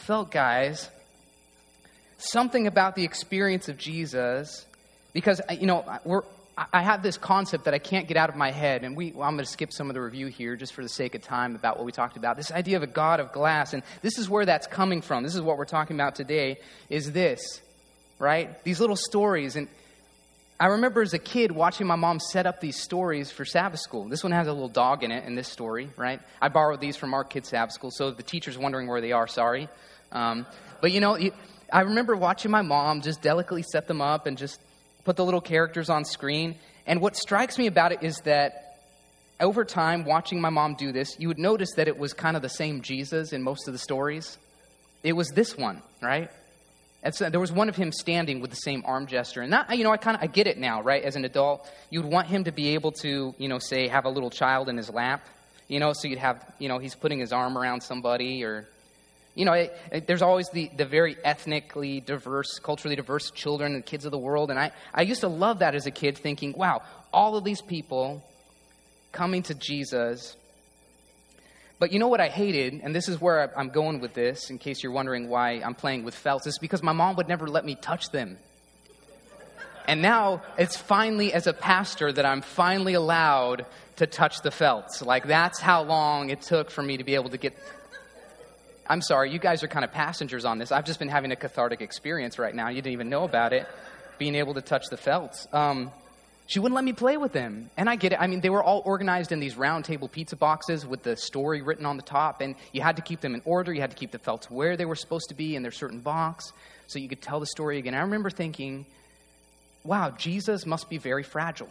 felt, guys, something about the experience of Jesus, because, I have this concept that I can't get out of my head, and I'm going to skip some of the review here just for the sake of time about what we talked about. This idea of a God of glass, and this is where that's coming from. This is what we're talking about today, is this, right? These little stories. And I remember as a kid watching my mom set up these stories for Sabbath school. This one has a little dog in it in this story, right? I borrowed these from our kids' Sabbath school, so the teacher's wondering where they are, sorry. But I remember watching my mom just delicately set them up and just put the little characters on screen. And what strikes me about it is that over time, watching my mom do this, you would notice that it was kind of the same Jesus in most of the stories. It was this one, right? And so there was one of him standing with the same arm gesture. And that, I get it now, right? As an adult, you'd want him to be able to, say, have a little child in his lap, so you'd have, he's putting his arm around somebody, or, there's always the very ethnically diverse, culturally diverse children and kids of the world. And I used to love that as a kid, thinking, wow, all of these people coming to Jesus. But you know what I hated, and this is where I'm going with this, in case you're wondering why I'm playing with felts, is because my mom would never let me touch them. And now it's finally, as a pastor, that I'm finally allowed to touch the felts. Like, that's how long it took for me to be able to get... I'm sorry, you guys are kind of passengers on this. I've just been having a cathartic experience right now. You didn't even know about it, being able to touch the felts. She wouldn't let me play with them. And I get it. I mean, they were all organized in these round table pizza boxes with the story written on the top. And you had to keep them in order. You had to keep the felts where they were supposed to be in their certain box so you could tell the story again. I remember thinking, wow, Jesus must be very fragile.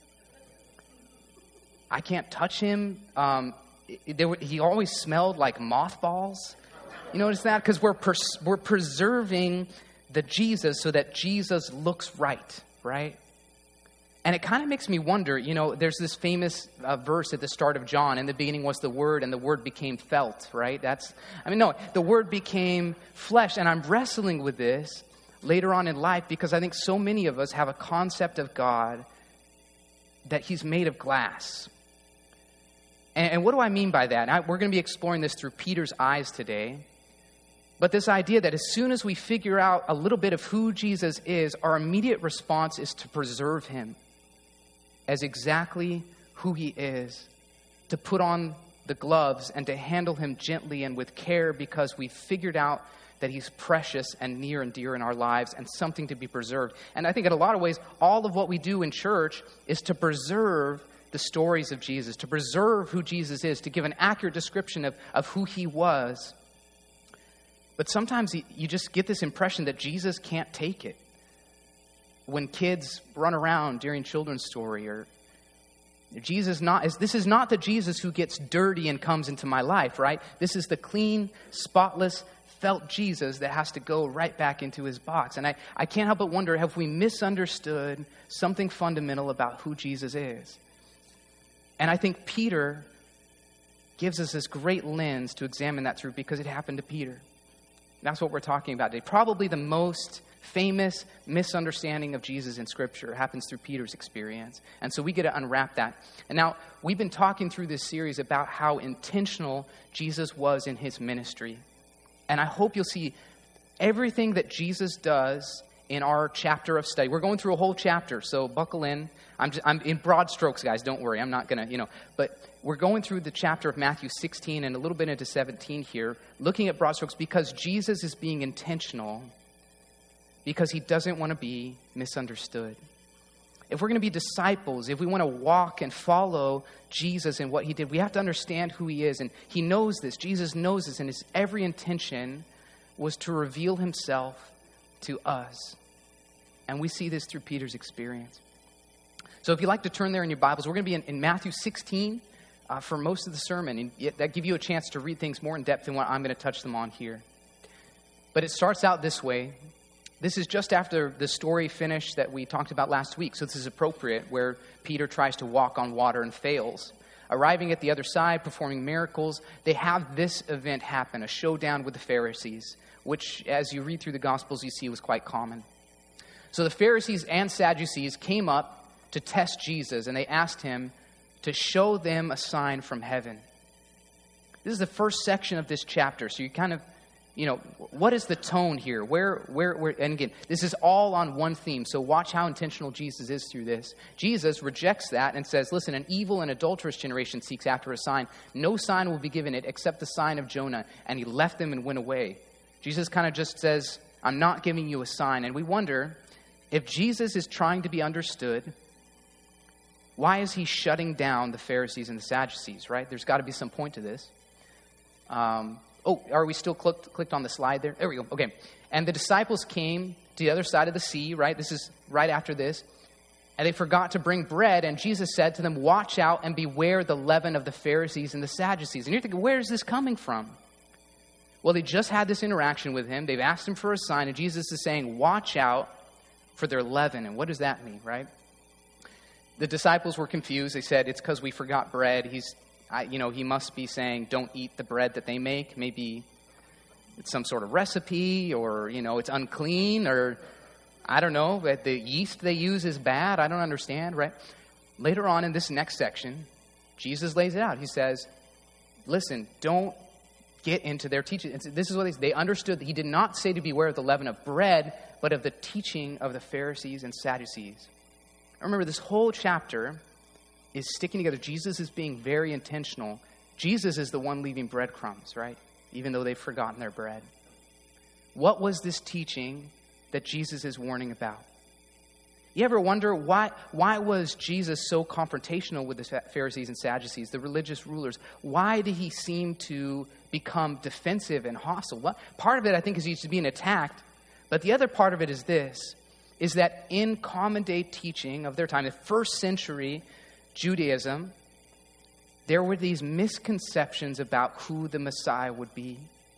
I can't touch him. He always smelled like mothballs. You notice that? Because we're preserving the Jesus so that Jesus looks right? And it kind of makes me wonder, there's this famous verse at the start of John. In the beginning was the Word, and the Word became felt, right? The Word became flesh. And I'm wrestling with this later on in life because I think so many of us have a concept of God that he's made of glass. And what do I mean by that? We're going to be exploring this through Peter's eyes today. But this idea that as soon as we figure out a little bit of who Jesus is, our immediate response is to preserve him as exactly who he is, to put on the gloves and to handle him gently and with care because we've figured out that he's precious and near and dear in our lives and something to be preserved. And I think in a lot of ways, all of what we do in church is to preserve the stories of Jesus, to preserve who Jesus is, to give an accurate description of who he was. But sometimes you just get this impression that Jesus can't take it. When kids run around during children's story, or this is not the Jesus who gets dirty and comes into my life, right? This is the clean, spotless, felt Jesus that has to go right back into his box. And I can't help but wonder, have we misunderstood something fundamental about who Jesus is? And I think Peter gives us this great lens to examine that through because it happened to Peter. That's what we're talking about today. Probably the most famous misunderstanding of Jesus in Scripture happens through Peter's experience. And so we get to unwrap that. And now, we've been talking through this series about how intentional Jesus was in his ministry. And I hope you'll see everything that Jesus does in our chapter of study. We're going through a whole chapter, so buckle in. I'm in broad strokes, guys. Don't worry. I'm not going to, but we're going through the chapter of Matthew 16 and a little bit into 17 here, looking at broad strokes because Jesus is being intentional because he doesn't want to be misunderstood. If we're going to be disciples, if we want to walk and follow Jesus and what he did, we have to understand who he is. And he knows this. Jesus knows this. And his every intention was to reveal himself to us. And we see this through Peter's experience. So if you'd like to turn there in your Bibles, we're going to be in Matthew 16 for most of the sermon. And that gives you a chance to read things more in depth than what I'm going to touch them on here. But it starts out this way. This is just after the story finished that we talked about last week. So this is appropriate, where Peter tries to walk on water and fails. Arriving at the other side, performing miracles, they have this event happen, a showdown with the Pharisees, which, as you read through the Gospels, you see was quite common. So the Pharisees and Sadducees came up to test Jesus, and they asked him to show them a sign from heaven. This is the first section of this chapter, so you kind of what is the tone here? Where, and again, this is all on one theme. So watch how intentional Jesus is through this. Jesus rejects that and says, listen, an evil and adulterous generation seeks after a sign. No sign will be given it except the sign of Jonah. And he left them and went away. Jesus kind of just says, I'm not giving you a sign. And we wonder, if Jesus is trying to be understood, why is he shutting down the Pharisees and the Sadducees, right? There's got to be some point to this. Are we still clicked on the slide there? There we go. Okay. And the disciples came to the other side of the sea, right? This is right after this. And they forgot to bring bread. And Jesus said to them, watch out and beware the leaven of the Pharisees and the Sadducees. And you're thinking, where is this coming from? Well, they just had this interaction with him. They've asked him for a sign. And Jesus is saying, watch out for their leaven. And what does that mean, right? The disciples were confused. They said, it's because we forgot bread. He must be saying, don't eat the bread that they make. Maybe it's some sort of recipe, or, it's unclean, or I don't know, the yeast they use is bad. I don't understand, right? Later on in this next section, Jesus lays it out. He says, listen, don't get into their teaching. This is what they understood that he did not say to beware of the leaven of bread, but of the teaching of the Pharisees and Sadducees. Remember, this whole chapter is sticking together. Jesus is being very intentional. Jesus is the one leaving breadcrumbs, right? Even though they've forgotten their bread. What was this teaching that Jesus is warning about? You ever wonder why was Jesus so confrontational with the Pharisees and Sadducees, the religious rulers? Why did he seem to become defensive and hostile? Well, part of it, I think, is he's being attacked. But the other part of it is this, is that in common day teaching of their time, the first century Judaism, there were these misconceptions about who the Messiah would be.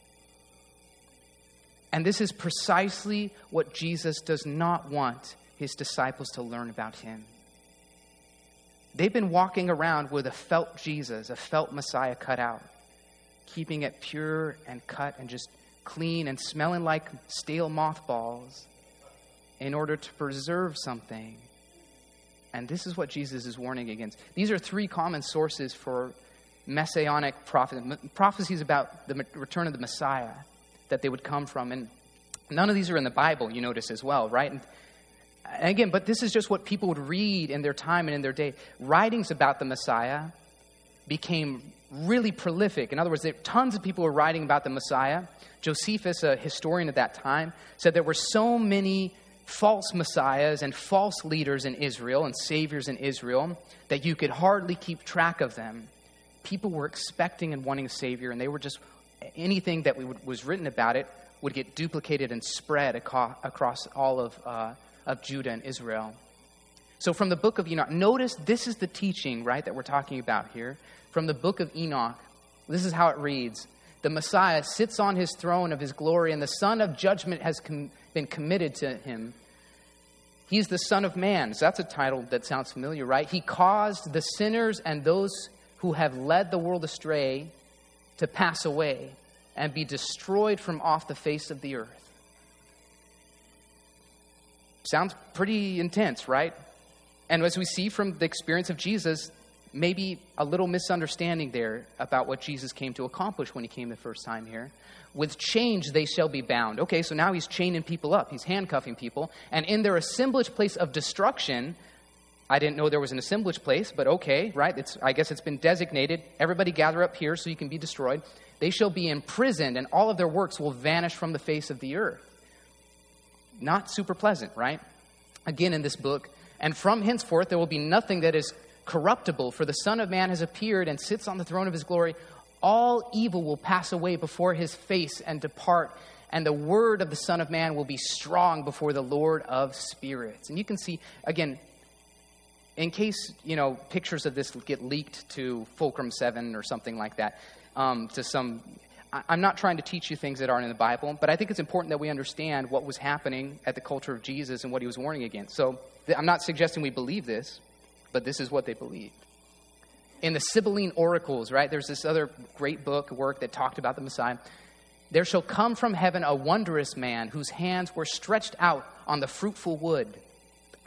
And this is precisely what Jesus does not want his disciples to learn about him. They've been walking around with a felt Jesus, a felt Messiah cut out, keeping it pure and cut and just clean and smelling like stale mothballs in order to preserve something. And this is what Jesus is warning against. These are three common sources for messianic prophecies about the return of the Messiah that they would come from. And none of these are in the Bible, you notice as well, right? And again, but this is just what people would read in their time and in their day. Writings about the Messiah became really prolific. In other words, tons of people were writing about the Messiah. Josephus, a historian at that time, said there were so many false messiahs and false leaders in Israel and saviors in Israel that you could hardly keep track of them. People were expecting and wanting a savior, and they were just, anything that was written about it would get duplicated and spread across all of Judah and Israel. So from the book of Enoch, notice this is the teaching, right, that we're talking about here. From the book of Enoch, this is how it reads. The Messiah sits on his throne of his glory, and the Son of Judgment has been committed to him. He's the Son of Man. So that's a title that sounds familiar, right? He caused the sinners and those who have led the world astray to pass away and be destroyed from off the face of the earth. Sounds pretty intense, right? And as we see from the experience of Jesus, maybe a little misunderstanding there about what Jesus came to accomplish when he came the first time here. With chains they shall be bound. Okay, so now he's chaining people up. He's handcuffing people. And in their assemblage place of destruction, I didn't know there was an assemblage place, but okay, right? I guess it's been designated. Everybody gather up here so you can be destroyed. They shall be imprisoned, and all of their works will vanish from the face of the earth. Not super pleasant, right? Again in this book. And from henceforth there will be nothing that is corruptible, for the Son of Man has appeared and sits on the throne of his glory. All evil will pass away before his face and depart, and the word of the Son of Man will be strong before the Lord of spirits. And you can see, again, in case, pictures of this get leaked to Fulcrum 7 or something like that, I'm not trying to teach you things that aren't in the Bible, but I think it's important that we understand what was happening at the culture of Jesus and what he was warning against. So I'm not suggesting we believe this, but this is what they believed. In the Sibylline Oracles, right, there's this other great work that talked about the Messiah. There shall come from heaven a wondrous man whose hands were stretched out on the fruitful wood. I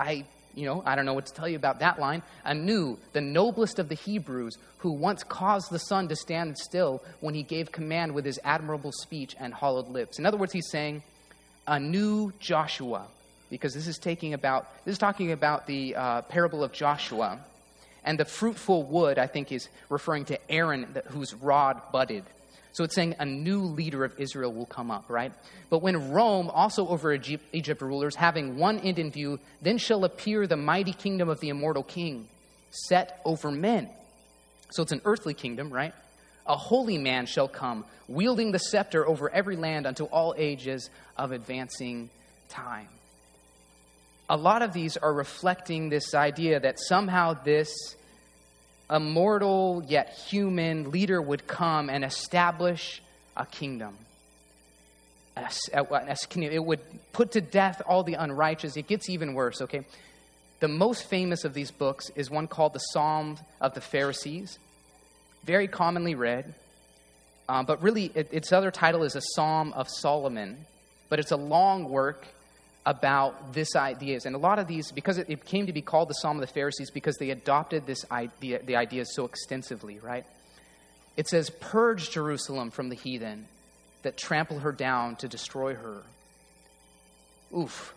I don't know what to tell you about that line. Anu, the noblest of the Hebrews, who once caused the sun to stand still when he gave command with his admirable speech and hollowed lips. In other words, he's saying, a new Joshua, because this is talking about the parable of Joshua. And the fruitful wood, I think, is referring to Aaron, whose rod budded. So it's saying a new leader of Israel will come up, right? But when Rome, also over Egypt rulers, having one end in view, then shall appear the mighty kingdom of the immortal king, set over men. So it's an earthly kingdom, right? A holy man shall come, wielding the scepter over every land unto all ages of advancing time. A lot of these are reflecting this idea that somehow this immortal yet human leader would come and establish a kingdom. It would put to death all the unrighteous. It gets even worse, okay? The most famous of these books is one called the Psalm of the Pharisees. Very commonly read. But really, its other title is a Psalm of Solomon. But it's a long work about this ideas. And a lot of these, because it came to be called the Psalm of the Pharisees because they adopted the ideas so extensively, right? It says, purge Jerusalem from the heathen that trample her down to destroy her. Oof,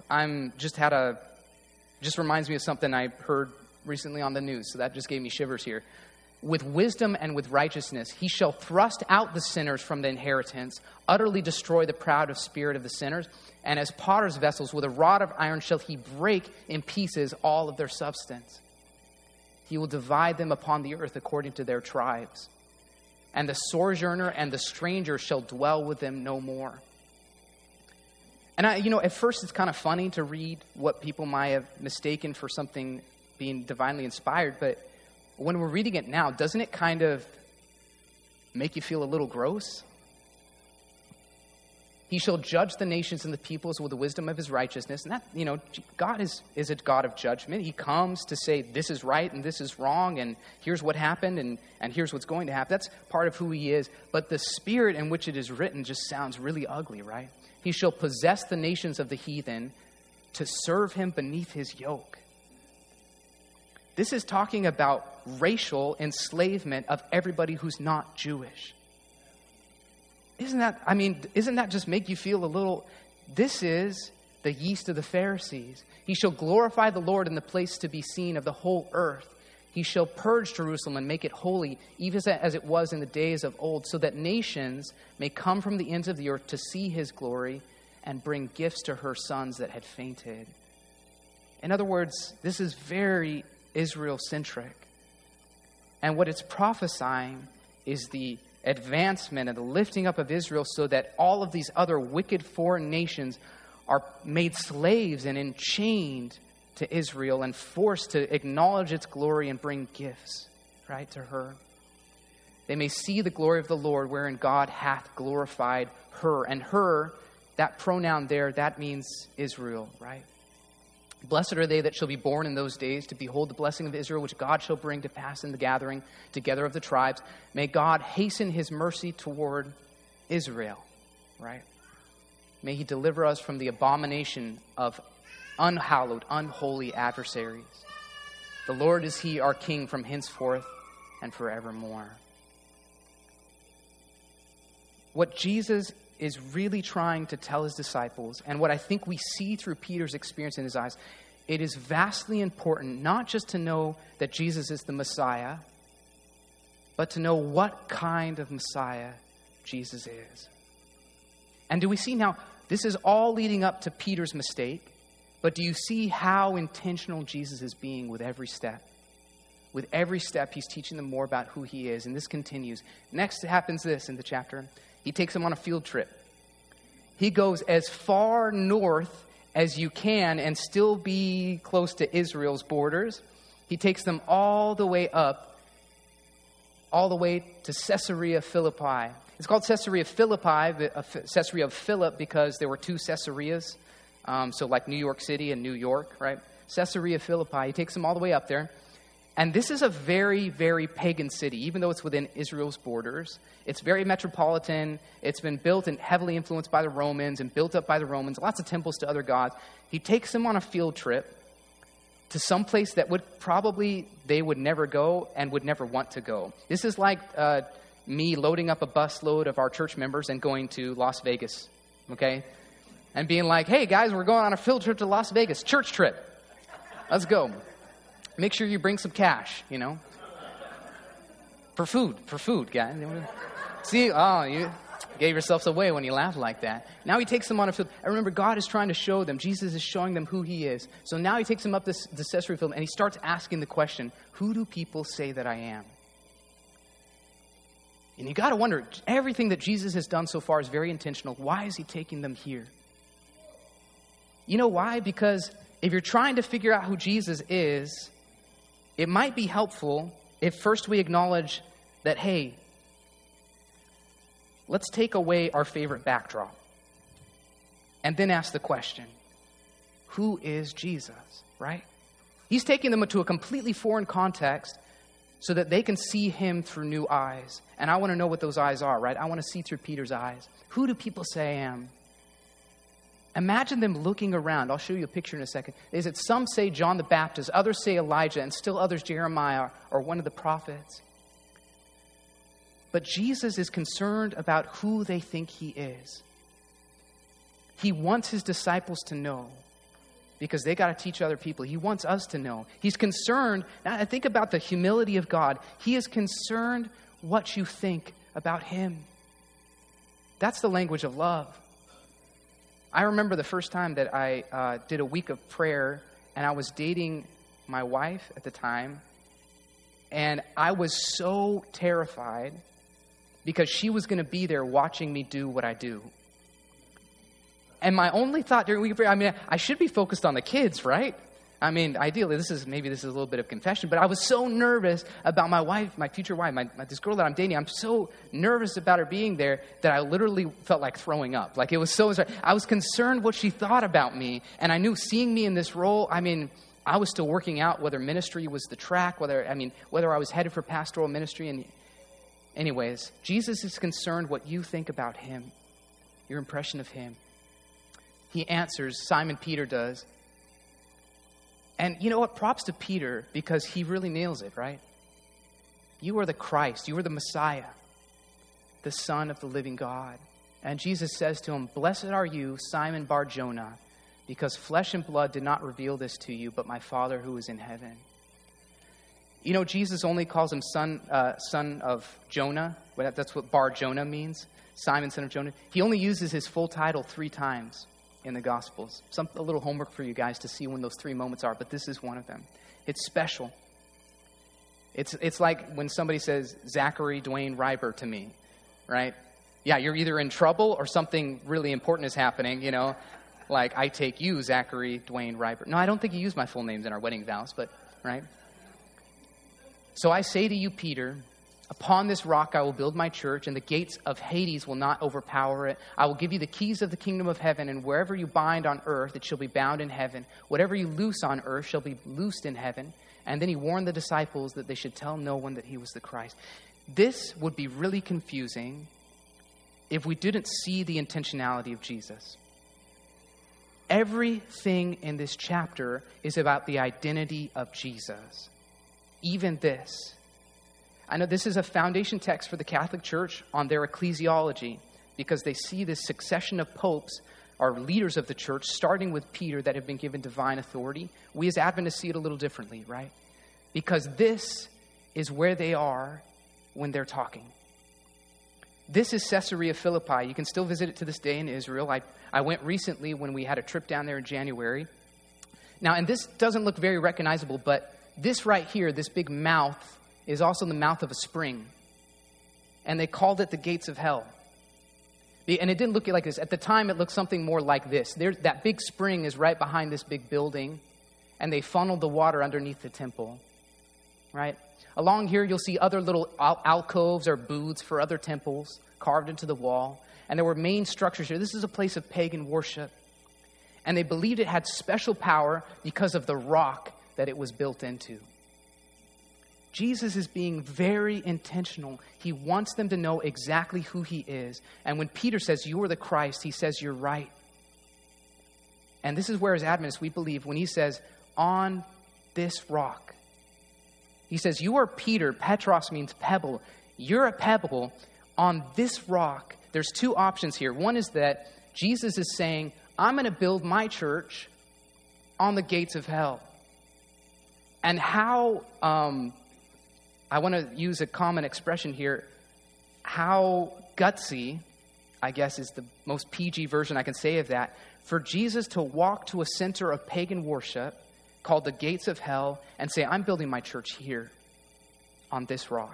just reminds me of something I heard recently on the news, so that just gave me shivers here. With wisdom and with righteousness, he shall thrust out the sinners from the inheritance, utterly destroy the proud of spirit of the sinners. And as potter's vessels, with a rod of iron shall he break in pieces all of their substance. He will divide them upon the earth according to their tribes. And the sojourner and the stranger shall dwell with them no more. And at first it's kind of funny to read what people might have mistaken for something being divinely inspired, but when we're reading it now, doesn't it kind of make you feel a little gross? He shall judge the nations and the peoples with the wisdom of his righteousness. And that, God is a God of judgment. He comes to say this is right and this is wrong and here's what happened and here's what's going to happen. That's part of who he is. But the spirit in which it is written just sounds really ugly, right? He shall possess the nations of the heathen to serve him beneath his yoke. This is talking about racial enslavement of everybody who's not Jewish. Isn't that just make you feel a little, this is the yeast of the Pharisees. He shall glorify the Lord in the place to be seen of the whole earth. He shall purge Jerusalem and make it holy, even as it was in the days of old, so that nations may come from the ends of the earth to see his glory and bring gifts to her sons that had fainted. In other words, this is very Israel-centric. And what it's prophesying is the advancement and the lifting up of Israel so that all of these other wicked foreign nations are made slaves and enchained to Israel and forced to acknowledge its glory and bring gifts, right, to her. They may see the glory of the Lord wherein God hath glorified her. And her, that pronoun there, that means Israel, right? Blessed are they that shall be born in those days to behold the blessing of Israel, which God shall bring to pass in the gathering together of the tribes. May God hasten his mercy toward Israel, right? May he deliver us from the abomination of unhallowed, unholy adversaries. The Lord is he, our King, from henceforth and forevermore. What Jesus is really trying to tell his disciples, and what I think we see through Peter's experience in his eyes, it is vastly important not just to know that Jesus is the Messiah, but to know what kind of Messiah Jesus is. And do we see now, this is all leading up to Peter's mistake, but do you see how intentional Jesus is being with every step? With every step, he's teaching them more about who he is, and this continues. Next happens this in the chapter. He takes them on a field trip. He goes as far north as you can and still be close to Israel's borders. He takes them all the way up, all the way to Caesarea Philippi. It's called Caesarea Philippi, Caesarea of Philip, because there were two Caesareas. So like New York City and New York, right? Caesarea Philippi. He takes them all the way up there. And this is a very, very pagan city, even though it's within Israel's borders. It's very metropolitan. It's been built and heavily influenced by the Romans and built up by the Romans. Lots of temples to other gods. He takes them on a field trip to some place that they would never go and would never want to go. This is like me loading up a busload of our church members and going to Las Vegas, okay? And being like, hey, guys, we're going on a field trip to Las Vegas, church trip. Let's go. Make sure you bring some cash, For food, guys. See, you gave yourselves away when you laughed like that. Now he takes them on a field. And remember, God is trying to show them. Jesus is showing them who he is. So now he takes them up this Caesarea field, and he starts asking the question, who do people say that I am? And you got to wonder, everything that Jesus has done so far is very intentional. Why is he taking them here? You know why? Because if you're trying to figure out who Jesus is, it might be helpful if first we acknowledge that, hey, let's take away our favorite backdrop and then ask the question, who is Jesus, right? He's taking them to a completely foreign context so that they can see him through new eyes. And I want to know what those eyes are, right? I want to see through Peter's eyes. Who do people say I am? Imagine them looking around. I'll show you a picture in a second. Is it some say John the Baptist, others say Elijah, and still others Jeremiah or one of the prophets. But Jesus is concerned about who they think he is. He wants his disciples to know because they got to teach other people. He wants us to know. He's concerned. Now I think about the humility of God. He is concerned what you think about him. That's the language of love. I remember the first time that I did a week of prayer, and I was dating my wife at the time, and I was so terrified because she was going to be there watching me do what I do. And my only thought during week of prayer, I should be focused on the kids, right? Ideally, this is a little bit of confession, but I was so nervous about my wife, my future wife, this girl that I'm dating. I'm so nervous about her being there that I literally felt like throwing up. Like it was so, I was concerned what she thought about me. And I knew seeing me in this role, I was still working out whether ministry was the track, whether I was headed for pastoral ministry. And anyways, Jesus is concerned what you think about him, your impression of him. He answers, Simon Peter does. And you know what? Props to Peter because he really nails it, right? You are the Christ. You are the Messiah, the Son of the living God. And Jesus says to him, blessed are you, Simon Bar-Jonah, because flesh and blood did not reveal this to you, but my Father who is in heaven. You know, Jesus only calls him son of Jonah. That's what Bar-Jonah means, Simon, son of Jonah. He only uses his full title 3 times in the Gospels. A little homework for you guys to see when those 3 moments are, but this is one of them. It's special. It's like when somebody says Zachary Dwayne Reiber to me, right? Yeah, you're either in trouble or something really important is happening, like I take you, Zachary Dwayne Reiber. No, I don't think he used my full names in our wedding vows, but, right? So I say to you, Peter, upon this rock I will build my church, and the gates of Hades will not overpower it. I will give you the keys of the kingdom of heaven, and wherever you bind on earth, it shall be bound in heaven. Whatever you loose on earth shall be loosed in heaven. And then he warned the disciples that they should tell no one that he was the Christ. This would be really confusing if we didn't see the intentionality of Jesus. Everything in this chapter is about the identity of Jesus. Even this. I know this is a foundation text for the Catholic Church on their ecclesiology because they see this succession of popes or leaders of the church, starting with Peter, that have been given divine authority. We as Adventists see it a little differently, right? Because this is where they are when they're talking. This is Caesarea Philippi. You can still visit it to this day in Israel. I went recently when we had a trip down there in January. Now, and this doesn't look very recognizable, but this right here, this big mouth, is also the mouth of a spring. And they called it the gates of hell. And it didn't look like this. At the time, it looked something more like this. That big spring is right behind this big building, and they funneled the water underneath the temple, right? Along here, you'll see other little alcoves or booths for other temples carved into the wall. And there were main structures here. This is a place of pagan worship. And they believed it had special power because of the rock that it was built into. Jesus is being very intentional. He wants them to know exactly who he is. And when Peter says, you are the Christ, he says, you're right. And this is where as Adventists we believe when he says, on this rock. He says, you are Peter. Petros means pebble. You're a pebble on this rock. There's two options here. One is that Jesus is saying, I'm going to build my church on the gates of hell. And how, I want to use a common expression here, how gutsy, I guess is the most PG version I can say of that, for Jesus to walk to a center of pagan worship called the gates of hell and say, I'm building my church here on this rock.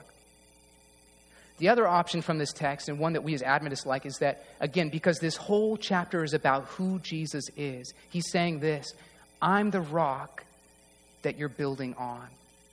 The other option from this text, and one that we as Adventists like, is that, again, because this whole chapter is about who Jesus is, he's saying this, I'm the rock that you're building on.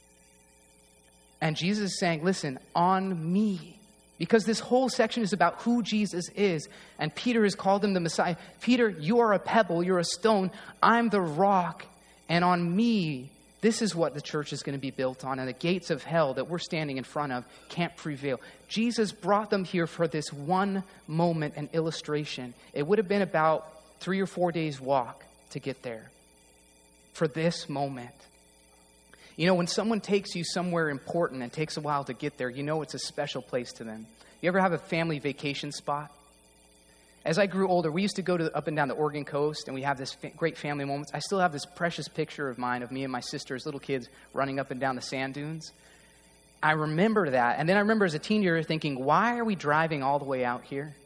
And Jesus is saying, listen, on me. Because this whole section is about who Jesus is. And Peter has called him the Messiah. Peter, you are a pebble, you're a stone. I'm the rock. And on me, this is what the church is going to be built on. And the gates of hell that we're standing in front of can't prevail. Jesus brought them here for this one moment and illustration. It would have been about 3 or 4 days walk to get there. For this moment. You know, when someone takes you somewhere important and takes a while to get there, you know it's a special place to them. You ever have a family vacation spot? As I grew older, we used to go up and down the Oregon coast, and we have this great family moments. I still have this precious picture of mine of me and my sister as little kids running up and down the sand dunes. I remember that. And then I remember as a teenager thinking, why are we driving all the way out here?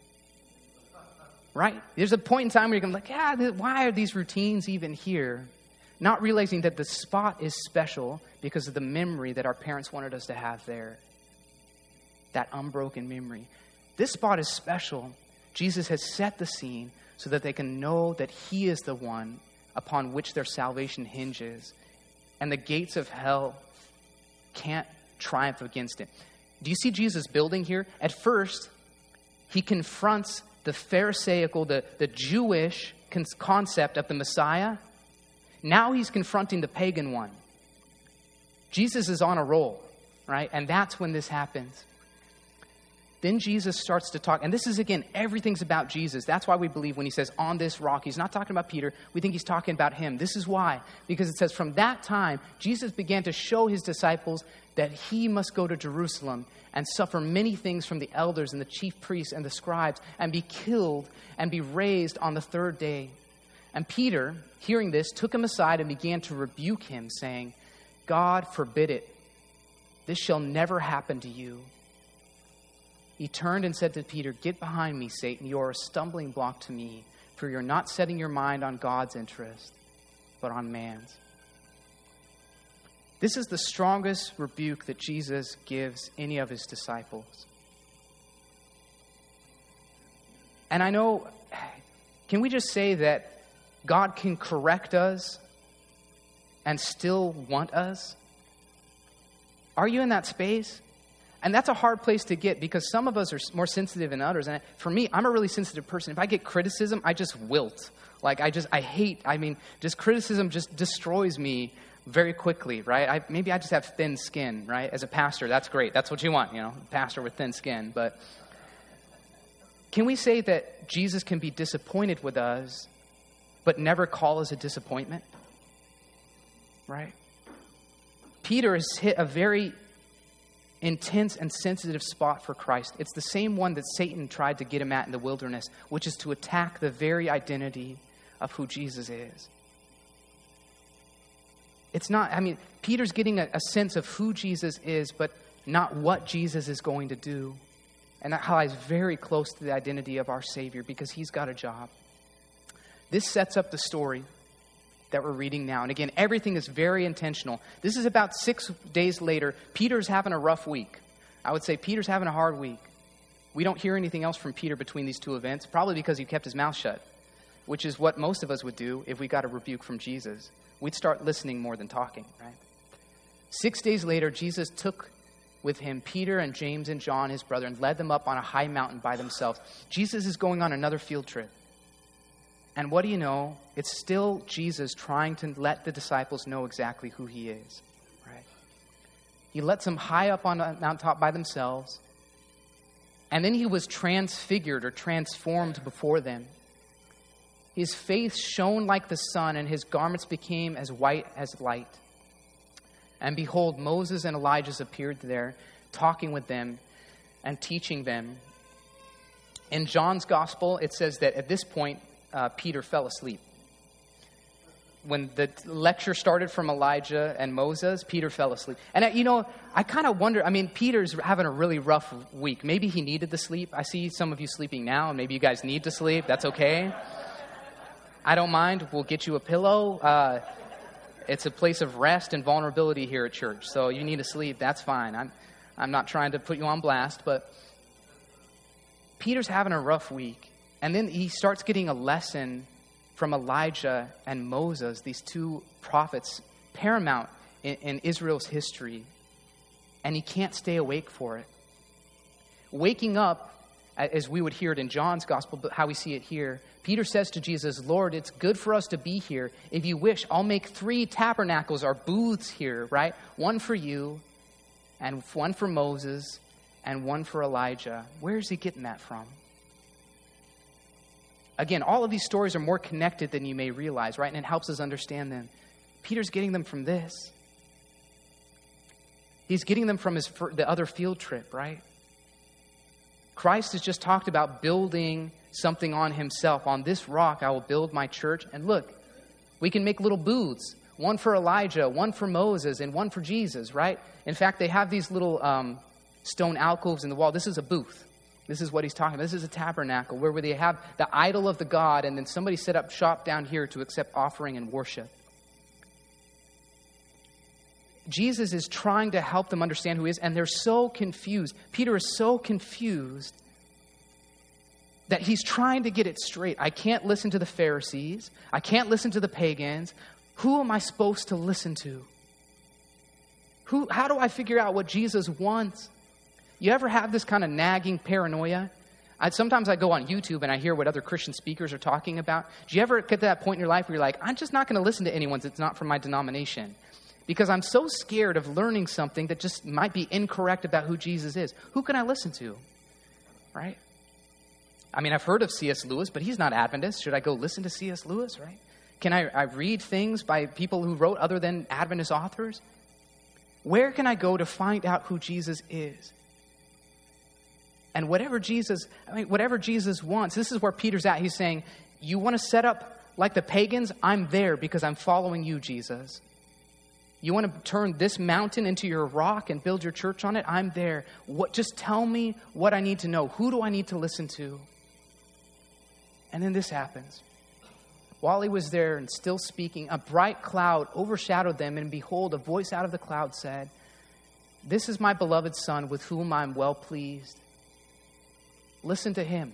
Right? There's a point in time where you're like, why are these routines even here? Not realizing that the spot is special because of the memory that our parents wanted us to have there. That unbroken memory. This spot is special. Jesus has set the scene so that they can know that he is the one upon which their salvation hinges. And the gates of hell can't triumph against it. Do you see Jesus building here? At first, he confronts the Pharisaical, the Jewish concept of the Messiah. Now he's confronting the pagan one. Jesus is on a roll, right? And that's when this happens. Then Jesus starts to talk. And this is, again, everything's about Jesus. That's why we believe when he says, on this rock, he's not talking about Peter. We think he's talking about him. This is why. Because it says, from that time, Jesus began to show his disciples that he must go to Jerusalem and suffer many things from the elders and the chief priests and the scribes and be killed and be raised on the third day. And Peter, hearing this, took him aside and began to rebuke him, saying, God forbid it. This shall never happen to you. He turned and said to Peter, get behind me, Satan. You are a stumbling block to me, for you're not setting your mind on God's interest, but on man's. This is the strongest rebuke that Jesus gives any of his disciples. And I know, can we just say that God can correct us and still want us? Are you in that space? And that's a hard place to get because some of us are more sensitive than others. And for me, I'm a really sensitive person. If I get criticism, I just wilt. Just criticism just destroys me very quickly, right? Maybe I just have thin skin, right? As a pastor, that's great. That's what you want, a pastor with thin skin. But can we say that Jesus can be disappointed with us, but never call us a disappointment? Right? Peter has hit a very intense and sensitive spot for Christ. It's the same one that Satan tried to get him at in the wilderness, which is to attack the very identity of who Jesus is. It's not, Peter's getting a sense of who Jesus is, but not what Jesus is going to do. And that lies very close to the identity of our Savior because he's got a job. This sets up the story that we're reading now. And again, everything is very intentional. This is about 6 days later. Peter's having a rough week. I would say Peter's having a hard week. We don't hear anything else from Peter between these two events, probably because he kept his mouth shut, which is what most of us would do if we got a rebuke from Jesus. We'd start listening more than talking, right? 6 days later, Jesus took with him Peter and James and John, his brother, and led them up on a high mountain by themselves. Jesus is going on another field trip. And what do you know? It's still Jesus trying to let the disciples know exactly who he is, right? He lets them high up on a mountaintop by themselves. And then he was transfigured or transformed before them. His face shone like the sun, and his garments became as white as light. And behold, Moses and Elijah appeared there, talking with them and teaching them. In John's gospel, it says that at this point, Peter fell asleep. When the lecture started from Elijah and Moses, Peter fell asleep. And, I kind of wonder, Peter's having a really rough week. Maybe he needed the sleep. I see some of you sleeping now, and maybe you guys need to sleep. That's okay. I don't mind. We'll get you a pillow. It's a place of rest and vulnerability here at church. So you need to sleep. That's fine. I'm not trying to put you on blast, but Peter's having a rough week. And then he starts getting a lesson from Elijah and Moses, these two prophets, paramount in Israel's history. And he can't stay awake for it. Waking up, as we would hear it in John's gospel, but how we see it here, Peter says to Jesus, Lord, it's good for us to be here. If you wish, I'll make 3 tabernacles or booths here, right? One for you, and one for Moses, and one for Elijah. Where is he getting that from? Again, all of these stories are more connected than you may realize, right? And it helps us understand them. Peter's getting them from this. He's getting them from the other field trip, right? Christ has just talked about building something on himself. On this rock, I will build my church. And look, we can make little booths. One for Elijah, one for Moses, and one for Jesus, right? In fact, they have these little stone alcoves in the wall. This is a booth. This is what he's talking about. This is a tabernacle where they have the idol of the god, and then somebody set up shop down here to accept offering and worship. Jesus is trying to help them understand who he is, and they're so confused. Peter is so confused that he's trying to get it straight. I can't listen to the Pharisees. I can't listen to the pagans. Who am I supposed to listen to? How do I figure out what Jesus wants? You ever have this kind of nagging paranoia? Sometimes I go on YouTube and I hear what other Christian speakers are talking about. Do you ever get to that point in your life where you're like, I'm just not going to listen to anyone that's not from my denomination? Because I'm so scared of learning something that just might be incorrect about who Jesus is. Who can I listen to? Right? I've heard of C.S. Lewis, but he's not Adventist. Should I go listen to C.S. Lewis, right? Can I read things by people who wrote other than Adventist authors? Where can I go to find out who Jesus is? And whatever Jesus wants, this is where Peter's at. He's saying, you want to set up like the pagans? I'm there because I'm following you, Jesus. You want to turn this mountain into your rock and build your church on it? I'm there. Just tell me what I need to know. Who do I need to listen to? And then this happens. While he was there and still speaking, a bright cloud overshadowed them, and behold, a voice out of the cloud said, This is my beloved Son, with whom I am well pleased. Listen to him.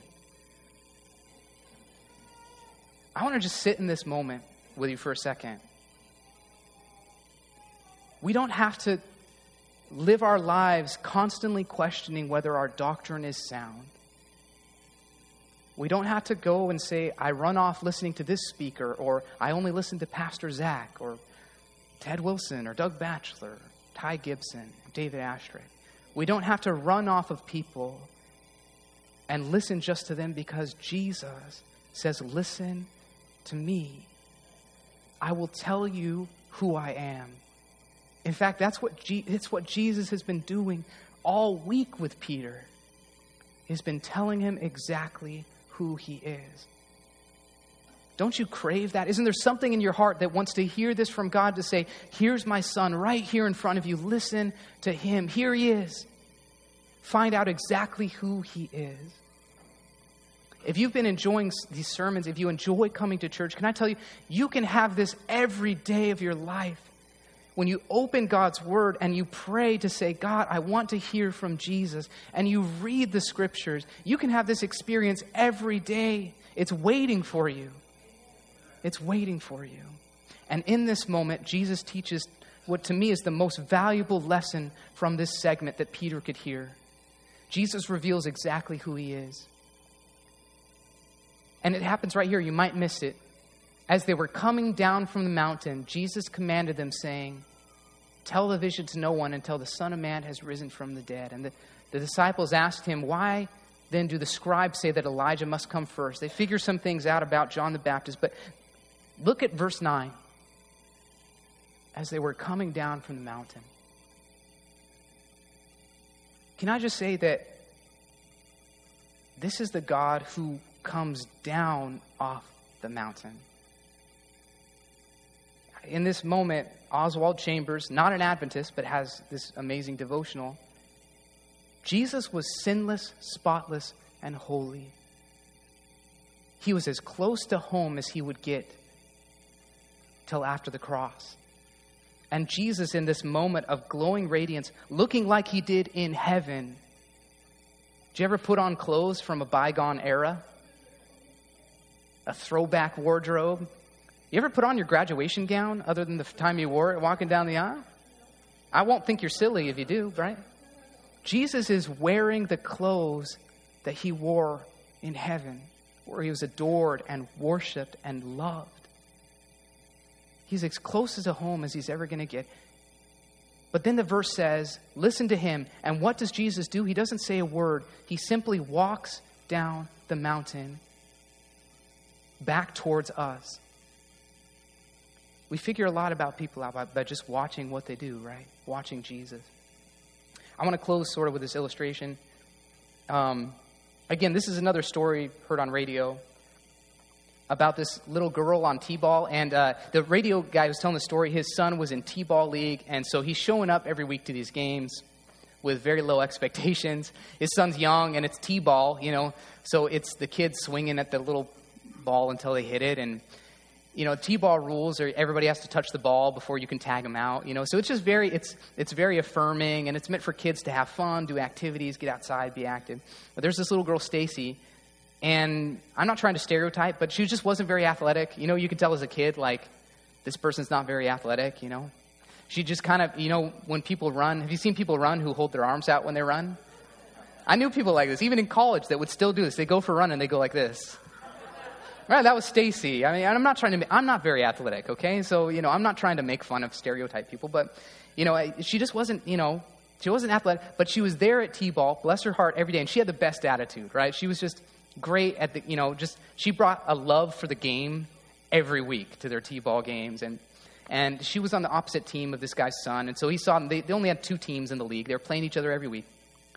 I want to just sit in this moment with you for a second. We don't have to live our lives constantly questioning whether our doctrine is sound. We don't have to go and say, I run off listening to this speaker, or I only listen to Pastor Zach, or Ted Wilson, or Doug Batchelor, Ty Gibson, David Ashtrick. We don't have to run off of people and listen just to them, because Jesus says, listen to me. I will tell you who I am. In fact, it's what Jesus has been doing all week with Peter. He's been telling him exactly who he is. Don't you crave that? Isn't there something in your heart that wants to hear this from God, to say, here's my Son right here in front of you. Listen to him. Here he is. Find out exactly who he is. If you've been enjoying these sermons, if you enjoy coming to church, can I tell you, you can have this every day of your life. When you open God's word and you pray to say, God, I want to hear from Jesus, and you read the scriptures, you can have this experience every day. It's waiting for you. It's waiting for you. And in this moment, Jesus teaches what to me is the most valuable lesson from this segment that Peter could hear. Jesus reveals exactly who he is. And it happens right here. You might miss it. As they were coming down from the mountain, Jesus commanded them, saying, tell the vision to no one until the Son of Man has risen from the dead. And the disciples asked him, why then do the scribes say that Elijah must come first? They figure some things out about John the Baptist. But look at verse 9. as they were coming down from the mountain. Can I just say that this is the God who comes down off the mountain? In this moment, Oswald Chambers, not an Adventist, but has this amazing devotional. Jesus was sinless, spotless, and holy. He was as close to home as he would get till after the cross. And Jesus, in this moment of glowing radiance, looking like he did in heaven. Did you ever put on clothes from a bygone era? A throwback wardrobe? You ever put on your graduation gown other than the time you wore it walking down the aisle? I won't think you're silly if you do, right? Jesus is wearing the clothes that he wore in heaven, where he was adored and worshiped and loved. He's as close to home as he's ever going to get. But then the verse says, listen to him. And what does Jesus do? He doesn't say a word. He simply walks down the mountain back towards us. We figure a lot about people out by just watching what they do, right? Watching Jesus. I want to close sort of with this illustration. Again, this is another story heard on radio about this little girl on T-ball. And the radio guy was telling the story. His son was in T-ball league. And so he's showing up every week to these games with very low expectations. His son's young and it's T-ball, you know. So it's the kids swinging at the little ball until they hit it. And, you know, T-ball rules are everybody has to touch the ball before you can tag them out, you know. So it's just it's very affirming, and it's meant for kids to have fun, do activities, get outside, be active. But there's this little girl, Stacy, and I'm not trying to stereotype, but she just wasn't very athletic. You know, you could tell as a kid, like, this person's not very athletic, you know. She just kind of, you know, when people run, have you seen people run who hold their arms out when they run? I knew people like this, even in college, that would still do this. They go for a run and they go like this. Right, that was Stacy. I mean, I'm not very athletic, okay? So, you know, I'm not trying to make fun of stereotype people, but, you know, she just wasn't, you know, she wasn't athletic, but she was there at T-ball, bless her heart, every day, and she had the best attitude, right? She was just great at the, you know, just, she brought a love for the game every week to their T-ball games, and she was on the opposite team of this guy's son, and so he saw them, they only had 2 teams in the league, they were playing each other every week.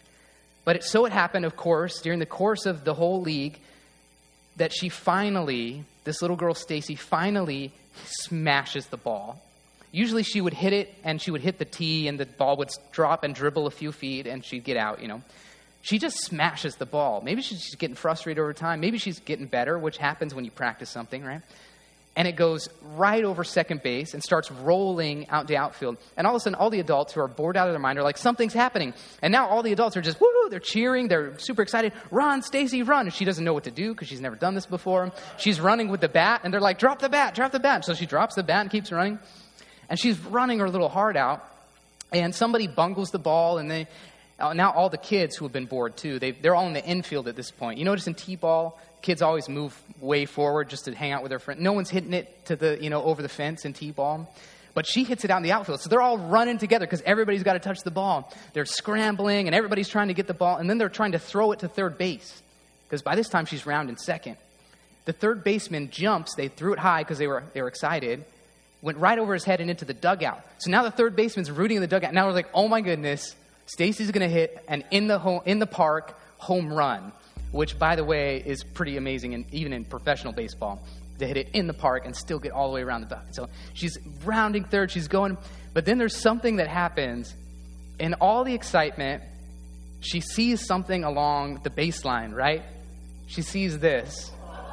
But it happened, of course, during the course of the whole league, that she finally, this little girl, Stacy, finally smashes the ball. Usually she would hit it, and she would hit the tee, and the ball would drop and dribble a few feet, and she'd get out, you know. She just smashes the ball. Maybe she's getting frustrated over time. Maybe she's getting better, which happens when you practice something, right? And it goes right over second base and starts rolling out to outfield. And all of a sudden, all the adults who are bored out of their mind are like, something's happening. And now all the adults are just, woo, they're cheering. They're super excited. Run, Stacy, run. And she doesn't know what to do because she's never done this before. She's running with the bat. And they're like, drop the bat, drop the bat. So she drops the bat and keeps running. And she's running her little heart out. And somebody bungles the ball. And now all the kids who have been bored too, they're all in the infield at this point. You notice in T-ball, kids always move way forward just to hang out with their friends. No one's hitting it to the, you know, over the fence in T-ball. But she hits it out in the outfield. So they're all running together because everybody's got to touch the ball. They're scrambling and everybody's trying to get the ball. And then they're trying to throw it to third base because by this time she's rounding second. The third baseman jumps. They threw it high because they were excited. Went right over his head and into the dugout. So now the third baseman's rooting in the dugout. Now we're like, oh my goodness, Stacy's going to hit an in the park home run. Which, by the way, is pretty amazing, and even in professional baseball, to hit it in the park and still get all the way around the dugout. So she's rounding third, she's going, but then there's something that happens. In all the excitement, she sees something along the baseline, right? She sees this.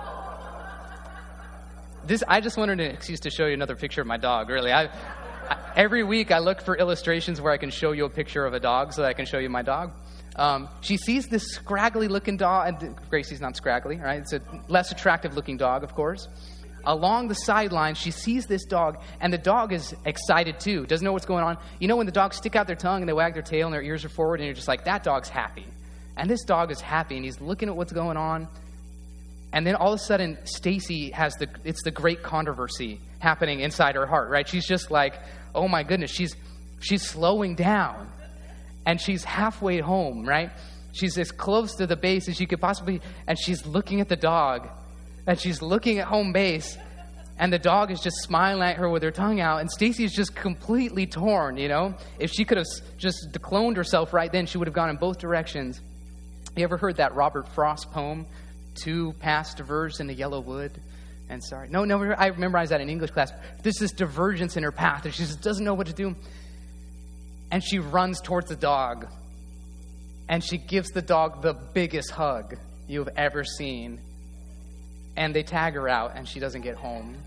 I just wanted an excuse to show you another picture of my dog, really. Every week I look for illustrations where I can show you a picture of a dog so that I can show you my dog. She sees this scraggly-looking dog, and Gracie's not scraggly, right? It's a less attractive-looking dog, of course. Along the sideline, she sees this dog, and the dog is excited too, doesn't know what's going on. You know when the dogs stick out their tongue and they wag their tail and their ears are forward, and you're just like, that dog's happy. And this dog is happy, and he's looking at what's going on. And then all of a sudden, Stacy it's the great controversy happening inside her heart, right? She's just like, oh my goodness, she's slowing down. And she's halfway home, right? She's as close to the base as she could possibly, and she's looking at the dog, and she's looking at home base, And the dog is just smiling at her with her tongue out, and Stacy is just completely torn, you know? If she could have just cloned herself right then, she would have gone in both directions. You ever heard that Robert Frost poem, Two Paths Diverged in the Yellow Wood? And sorry, no, I memorized that in English class. There's this divergence in her path, and she just doesn't know what to do. And she runs towards the dog, and she gives the dog the biggest hug you've ever seen. And they tag her out, and she doesn't get home.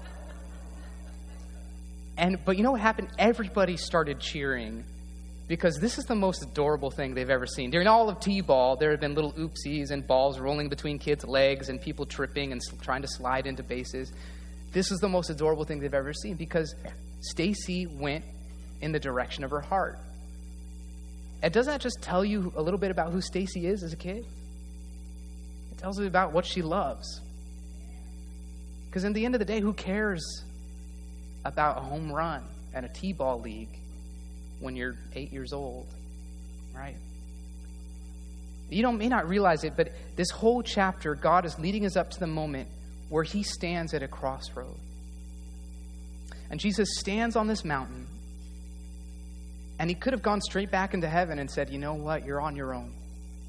But you know what happened? Everybody started cheering, because this is the most adorable thing they've ever seen. During all of T-ball, there have been little oopsies and balls rolling between kids' legs and people tripping and trying to slide into bases. This is the most adorable thing they've ever seen, because Stacy went in the direction of her heart. And doesn't that just tell you a little bit about who Stacy is as a kid? It tells you about what she loves. Because in the end of the day, who cares about a home run at a T-ball league when you're 8 years old, right? You may not realize it, but this whole chapter, God is leading us up to the moment where he stands at a crossroad. And Jesus stands on this mountain, and he could have gone straight back into heaven and said, you know what, you're on your own.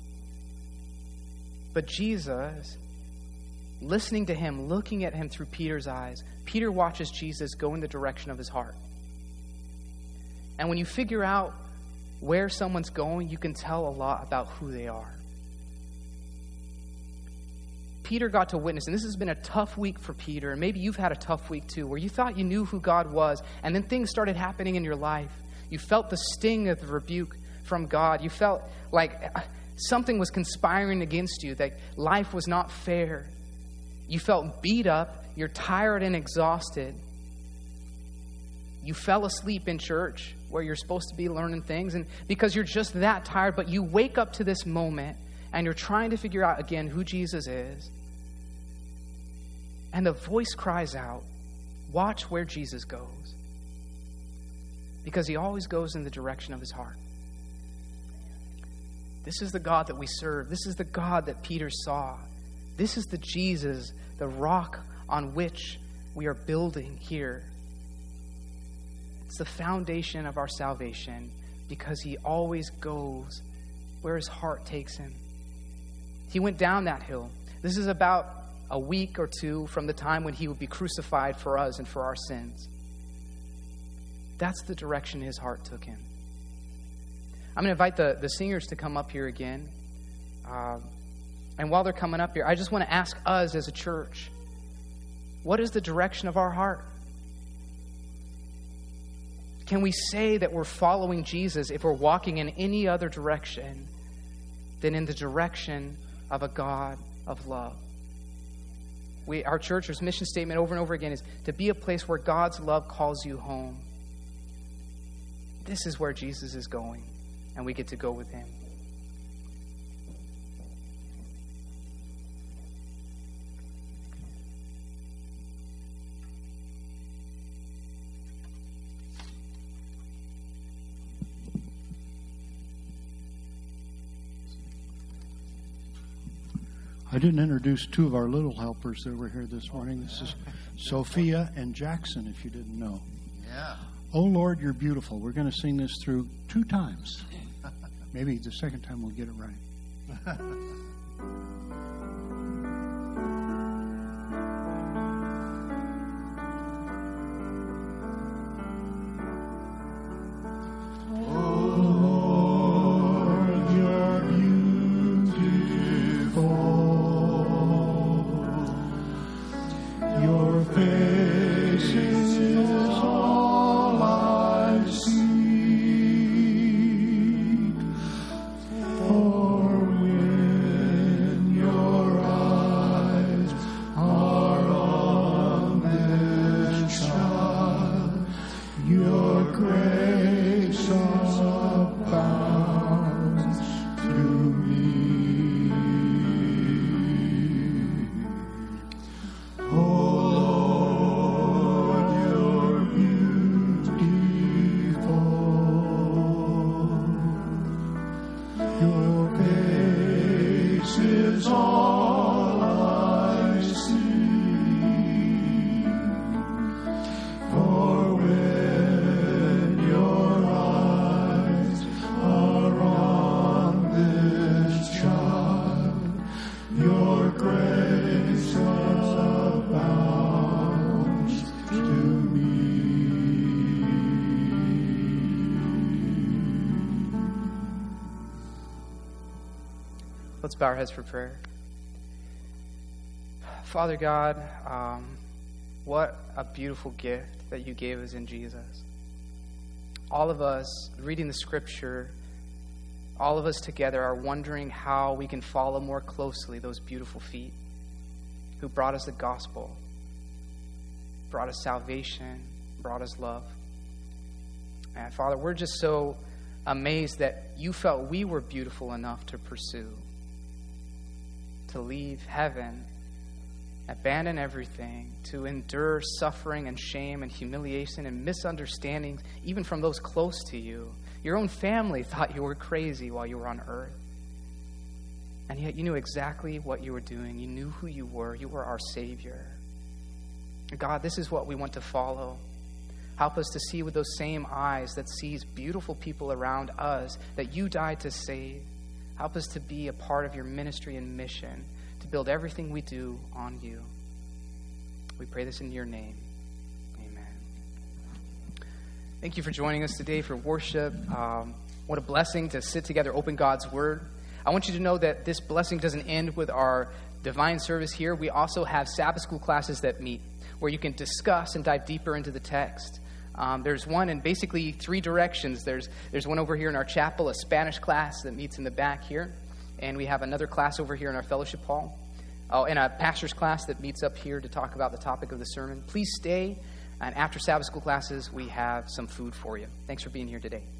But Jesus, listening to him, looking at him through Peter's eyes, Peter watches Jesus go in the direction of his heart. And when you figure out where someone's going, you can tell a lot about who they are. Peter got to witness, and this has been a tough week for Peter, and maybe you've had a tough week too, where you thought you knew who God was, and then things started happening in your life. You felt the sting of the rebuke from God. You felt like something was conspiring against you, that life was not fair. You felt beat up. You're tired and exhausted. You fell asleep in church where you're supposed to be learning things, and because you're just that tired, but you wake up to this moment and you're trying to figure out again who Jesus is. And the voice cries out, watch where Jesus goes. Because he always goes in the direction of his heart. This is the God that we serve. This is the God that Peter saw. This is the Jesus, the rock on which we are building here. It's the foundation of our salvation, because he always goes where his heart takes him. He went down that hill. This is about a week or two from the time when he would be crucified for us and for our sins. That's the direction his heart took him. I'm going to invite the singers to come up here again. And while they're coming up here, I just want to ask us as a church, what is the direction of our heart? Can we say that we're following Jesus if we're walking in any other direction than in the direction of a God of love? Our church's mission statement over and over again is to be a place where God's love calls you home. This is where Jesus is going, and we get to go with him. I didn't introduce two of our little helpers that were here this morning. This is Sophia and Jackson, if you didn't know. Yeah. Oh, Lord, you're beautiful. We're going to sing this through 2 times. Maybe the second time we'll get it right. Oh Let's bow our heads for prayer. Father God, what a beautiful gift that you gave us in Jesus. All of us reading the scripture, all of us together are wondering how we can follow more closely those beautiful feet who brought us the gospel, brought us salvation, brought us love. And Father, we're just so amazed that you felt we were beautiful enough to pursue, to leave heaven, abandon everything, to endure suffering and shame and humiliation and misunderstandings, even from those close to you. Your own family thought you were crazy while you were on earth. And yet you knew exactly what you were doing. You knew who you were. You were our Savior. God, this is what we want to follow. Help us to see with those same eyes that sees beautiful people around us that you died to save. Help us to be a part of your ministry and mission, to build everything we do on you. We pray this in your name. Amen. Thank you for joining us today for worship. What a blessing to sit together, open God's word. I want you to know that this blessing doesn't end with our divine service here. We also have Sabbath school classes that meet where you can discuss and dive deeper into the text. There's one in basically three directions. There's one over here in our chapel, a Spanish class that meets in the back here. And we have another class over here in our fellowship hall. Oh, and a pastor's class that meets up here to talk about the topic of the sermon. Please stay. And after Sabbath school classes, we have some food for you. Thanks for being here today.